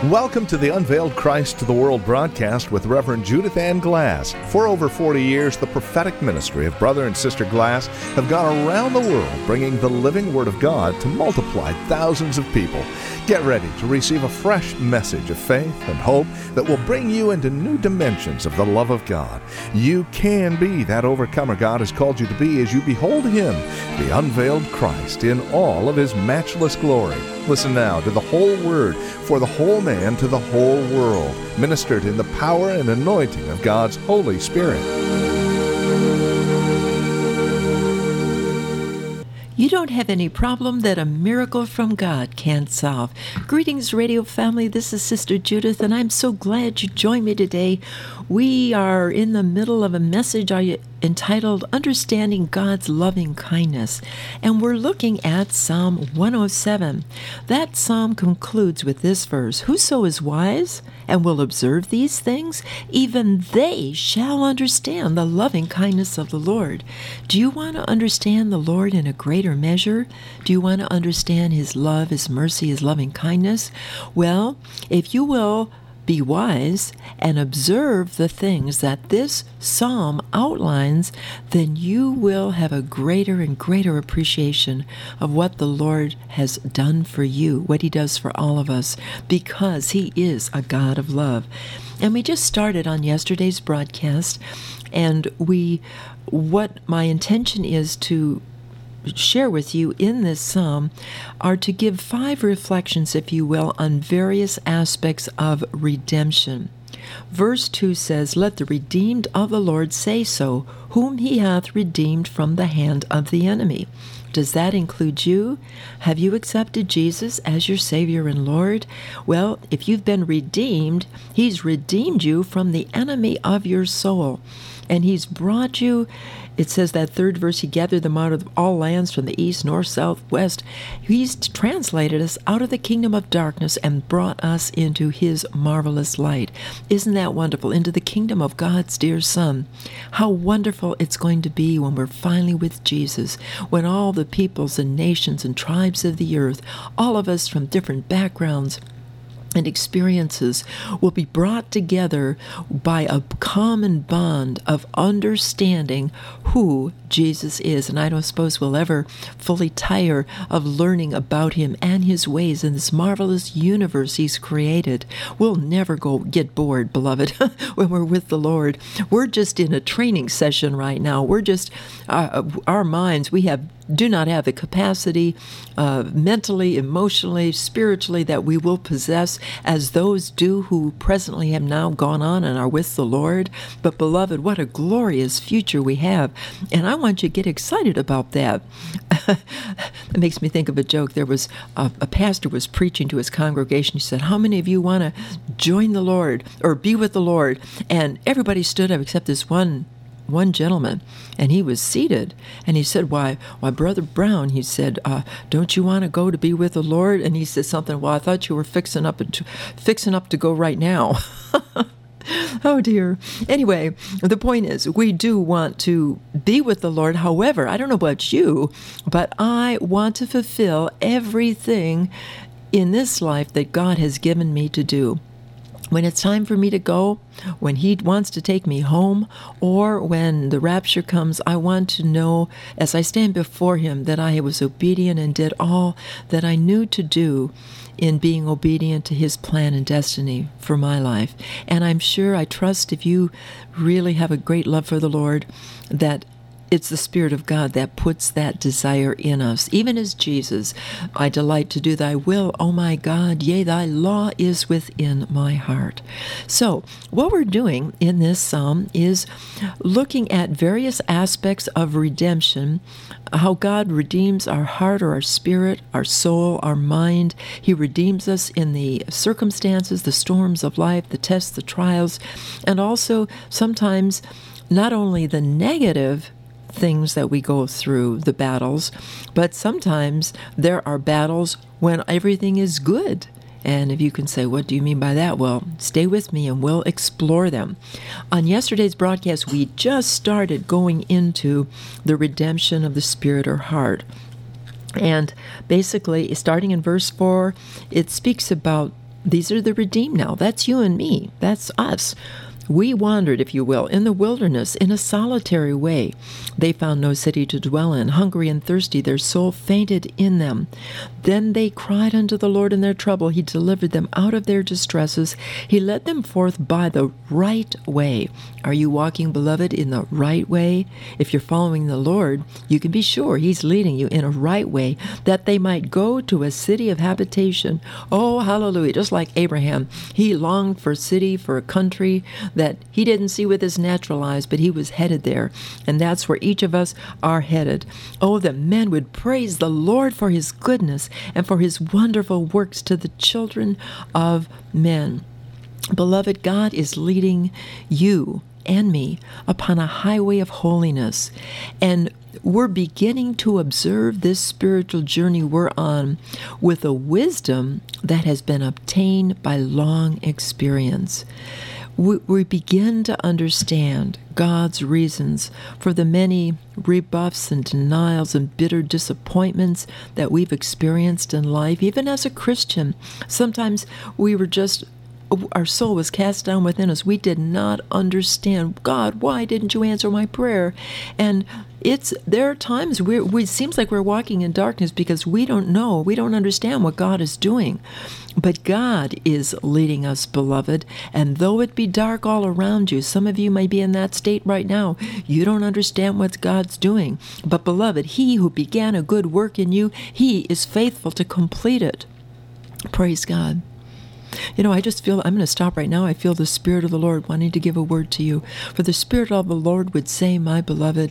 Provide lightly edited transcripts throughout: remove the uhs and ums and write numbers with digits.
Welcome to the Unveiled Christ to the World broadcast with Reverend Judith Ann Glass. For over 40 years, the prophetic ministry of Brother and Sister Glass have gone around the world bringing the living Word of God to multiply thousands of people. Get ready to receive a fresh message of faith and hope that will bring you into new dimensions of the love of God. You can be that overcomer God has called you to be as you behold Him, the unveiled Christ, in all of His matchless glory. Listen now to the whole Word for the whole man to the whole world, ministered in the power and anointing of God's Holy Spirit. You don't have any problem that a miracle from God can't solve. Greetings, radio family. This is Sister Judith, and I'm so glad you joined me today. We are in the middle of a message entitled Understanding God's Loving Kindness, and we're looking at Psalm 107. That psalm concludes with this verse, "Whoso is wise and will observe these things, even they shall understand the loving kindness of the Lord." Do you want to understand the Lord in a greater measure? Do you want to understand His love, His mercy, His loving kindness? Well, if you will be wise and observe the things that this psalm outlines, then you will have a greater and greater appreciation of what the Lord has done for you, what He does for all of us, because He is a God of love. And we just started on yesterday's broadcast, and what my intention is to share with you in this psalm are to give 5 reflections, if you will, on various aspects of redemption. Verse 2 says, "Let the redeemed of the Lord say so, whom He hath redeemed from the hand of the enemy." Does that include you? Have you accepted Jesus as your Savior and Lord? Well, if you've been redeemed, He's redeemed you from the enemy of your soul. And He's brought you, it says that third verse, He gathered them out of all lands from the east, north, south, west. He's translated us out of the kingdom of darkness and brought us into His marvelous light. Isn't that wonderful? Into the kingdom of God's dear Son. How wonderful it's going to be when we're finally with Jesus, when all the peoples and nations and tribes of the earth, all of us from different backgrounds and experiences, will be brought together by a common bond of understanding who Jesus is. And I don't suppose we'll ever fully tire of learning about Him and His ways in this marvelous universe He's created. We'll never get bored, beloved, when we're with the Lord. We're just in a training session right now. We're just, our minds, do not have the capacity mentally, emotionally, spiritually that we will possess as those do who presently have now gone on and are with the Lord. But beloved, what a glorious future we have. And I want you to get excited about that. It makes me think of a joke. There was a pastor was preaching to his congregation. He said, "How many of you want to join the Lord or be with the Lord?" And everybody stood up except this one gentleman, and he was seated, and he said, why, Brother Brown," he said, "don't you want to go to be with the Lord?" And he said something, "Well, I thought you were fixing up to go right now." Oh dear. Anyway, the point is, we do want to be with the Lord. However, I don't know about you, but I want to fulfill everything in this life that God has given me to do. When it's time for me to go, when He wants to take me home, or when the rapture comes, I want to know, as I stand before Him, that I was obedient and did all that I knew to do in being obedient to His plan and destiny for my life. And I'm sure, I trust, if you really have a great love for the Lord, that it's the Spirit of God that puts that desire in us. Even as Jesus, "I delight to do Thy will, O my God, yea, Thy law is within my heart." So, what we're doing in this psalm is looking at various aspects of redemption, how God redeems our heart or our spirit, our soul, our mind. He redeems us in the circumstances, the storms of life, the tests, the trials, and also sometimes not only the negative things that we go through, the battles, but sometimes there are battles when everything is good. And if you can say, what do you mean by that? Well, stay with me and we'll explore them. On yesterday's broadcast, we just started going into the redemption of the spirit or heart. And basically, starting in verse 4, it speaks about These are the redeemed now. That's you and me. That's us. We wandered, if you will, in the wilderness in a solitary way. They found no city to dwell in. Hungry and thirsty, their soul fainted in them. Then they cried unto the Lord in their trouble. He delivered them out of their distresses. He led them forth by the right way. Are you walking, beloved, in the right way? If you're following the Lord, you can be sure He's leading you in a right way, that they might go to a city of habitation. Oh, hallelujah. Just like Abraham, he longed for a city, for a country that he didn't see with his natural eyes, but he was headed there. And that's where each of us are headed. Oh, that men would praise the Lord for His goodness and for His wonderful works to the children of men. Beloved, God is leading you and me upon a highway of holiness. And we're beginning to observe this spiritual journey we're on with a wisdom that has been obtained by long experience. We begin to understand God's reasons for the many rebuffs and denials and bitter disappointments that we've experienced in life. Even as a Christian, sometimes our soul was cast down within us. We did not understand, God, why didn't you answer my prayer? And there are times where it seems like we're walking in darkness because we don't know, we don't understand what God is doing. But God is leading us, beloved, and though it be dark all around you, some of you may be in that state right now, you don't understand what God's doing. But beloved, He who began a good work in you, He is faithful to complete it. Praise God. I just feel, I'm going to stop right now. I feel the Spirit of the Lord wanting to give a word to you. For the Spirit of the Lord would say, my beloved,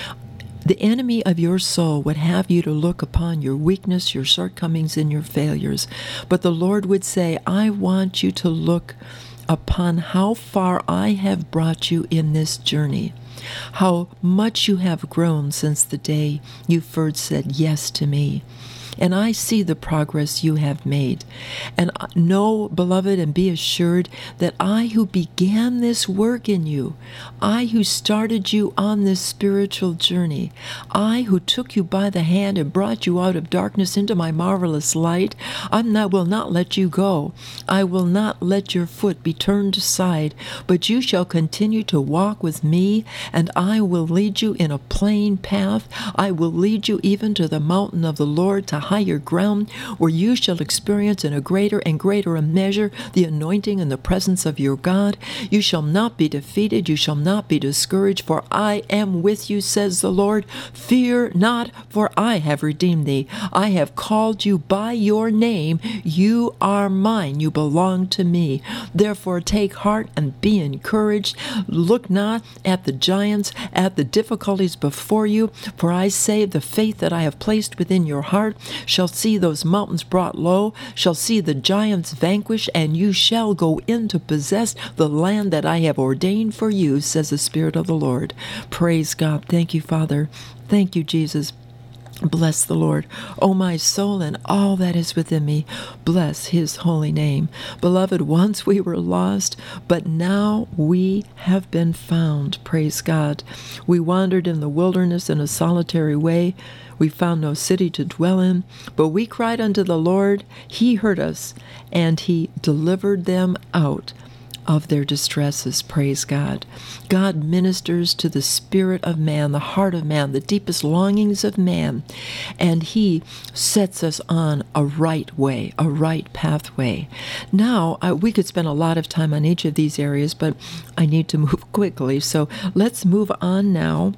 the enemy of your soul would have you to look upon your weakness, your shortcomings, and your failures. But the Lord would say, I want you to look upon how far I have brought you in this journey, how much you have grown since the day you first said yes to me. And I see the progress you have made. And know, beloved, and be assured that I who began this work in you, I who started you on this spiritual journey, I who took you by the hand and brought you out of darkness into my marvelous light, will not let you go. I will not let your foot be turned aside, but you shall continue to walk with me, and I will lead you in a plain path. I will lead you even to the mountain of the Lord, to higher ground, where you shall experience in a greater and greater measure the anointing and the presence of your God. You shall not be defeated. You shall not be discouraged, for I am with you, says the Lord. Fear not, for I have redeemed thee. I have called you by your name. You are mine. You belong to me. Therefore take heart and be encouraged. Look not at the giants, at the difficulties before you, for I say the faith that I have placed within your heart shall see those mountains brought low, shall see the giants vanquished, and you shall go in to possess the land that I have ordained for you, says the Spirit of the Lord. Praise God. Thank you, Father. Thank you, Jesus. Bless the Lord, O my soul, and all that is within me. Bless His holy name. Beloved, once we were lost, but now we have been found. Praise God. We wandered in the wilderness in a solitary way. We found no city to dwell in, but we cried unto the Lord. He heard us, and He delivered them out of their distresses. Praise God. God ministers to the spirit of man, the heart of man, the deepest longings of man, and He sets us on a right way, a right pathway. Now, we could spend a lot of time on each of these areas, but I need to move quickly, so let's move on now.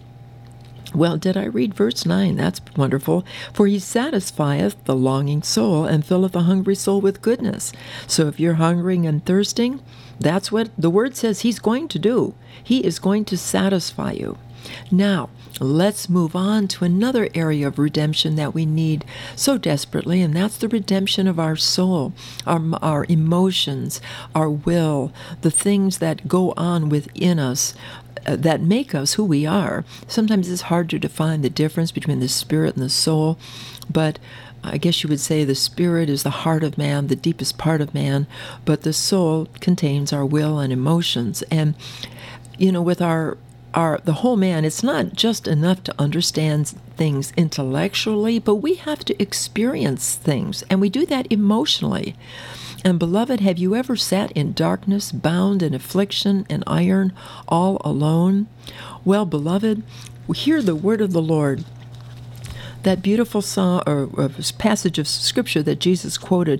Well, did I read verse 9? That's wonderful. For He satisfieth the longing soul and filleth the hungry soul with goodness. So if you're hungering and thirsting, that's what the Word says He's going to do. He is going to satisfy you. Now, let's move on to another area of redemption that we need so desperately, and that's the redemption of our soul, our emotions, our will, the things that go on within us that make us who we are. Sometimes it's hard to define the difference between the spirit and the soul, but I guess you would say the spirit is the heart of man, the deepest part of man, but the soul contains our will and emotions. And, with the whole man, it's not just enough to understand things intellectually, but we have to experience things, and we do that emotionally. And beloved, have you ever sat in darkness, bound in affliction and iron, all alone? Well, beloved, hear the word of the Lord. That beautiful song or passage of Scripture that Jesus quoted,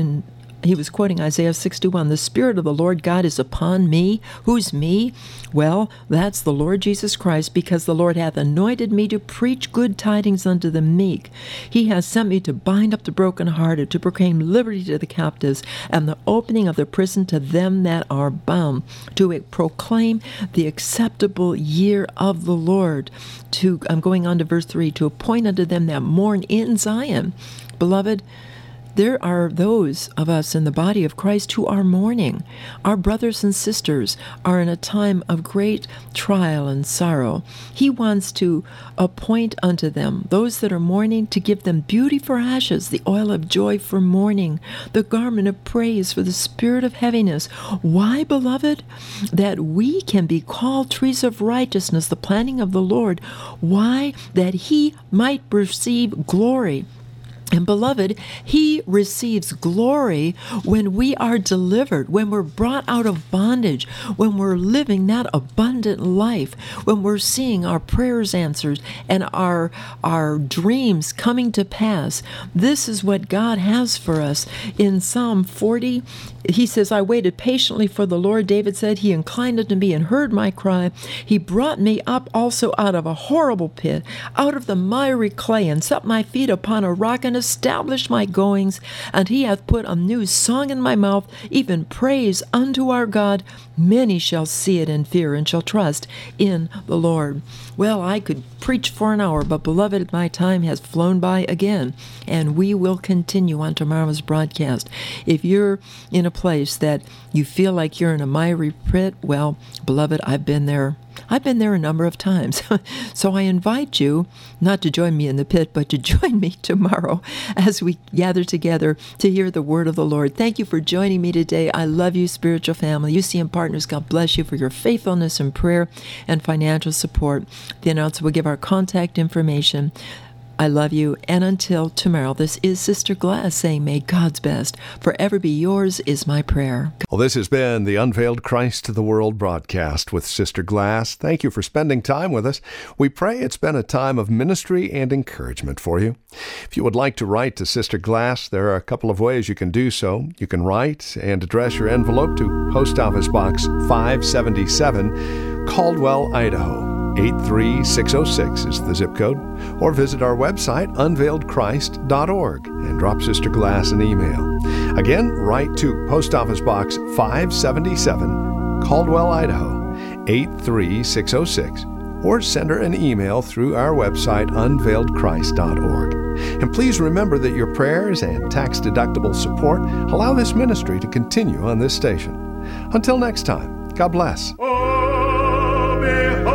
he was quoting Isaiah 61, "The Spirit of the Lord God is upon me." Who's me? Well, that's the Lord Jesus Christ, because the Lord hath anointed me to preach good tidings unto the meek. He has sent me to bind up the brokenhearted, to proclaim liberty to the captives, and the opening of the prison to them that are bound, to proclaim the acceptable year of the Lord. I'm going on to verse 3, to appoint unto them that mourn in Zion. Beloved, there are those of us in the body of Christ who are mourning. Our brothers and sisters are in a time of great trial and sorrow. He wants to appoint unto them, those that are mourning, to give them beauty for ashes, the oil of joy for mourning, the garment of praise for the spirit of heaviness. Why, beloved? That we can be called trees of righteousness, the planting of the Lord. Why? That He might receive glory. And beloved, He receives glory when we are delivered, when we're brought out of bondage, when we're living that abundant life, when we're seeing our prayers answered and our dreams coming to pass. This is what God has for us. In Psalm 40, he says, "I waited patiently for the Lord." David said, "He inclined unto me and heard my cry. He brought me up also out of a horrible pit, out of the miry clay, and set my feet upon a rock, and established my goings. And He hath put a new song in my mouth, even praise unto our God. Many shall see it and fear, and shall trust in the Lord." Well, I could preach for an hour, but beloved, my time has flown by again, and we will continue on tomorrow's broadcast. If you're in a place that you feel like you're in a miry pit, well, beloved, I've been there. I've been there a number of times. So I invite you not to join me in the pit, but to join me tomorrow as we gather together to hear the word of the Lord. Thank you for joining me today. I love you, spiritual family. UCM Partners, God bless you for your faithfulness in prayer and financial support. The announcer will give our contact information. I love you, and until tomorrow, this is Sister Glass saying, may God's best forever be yours is my prayer. Well, this has been the Unveiled Christ to the World broadcast with Sister Glass. Thank you for spending time with us. We pray it's been a time of ministry and encouragement for you. If you would like to write to Sister Glass, there are a couple of ways you can do so. You can write and address your envelope to Post Office Box 577, Caldwell, Idaho. 83606 is the zip code, or visit our website, unveiledchrist.org, and drop Sister Glass an email. Again, write to Post Office Box 577, Caldwell, Idaho, 83606, or send her an email through our website, unveiledchrist.org. And please remember that your prayers and tax-deductible support allow this ministry to continue on this station. Until next time, God bless.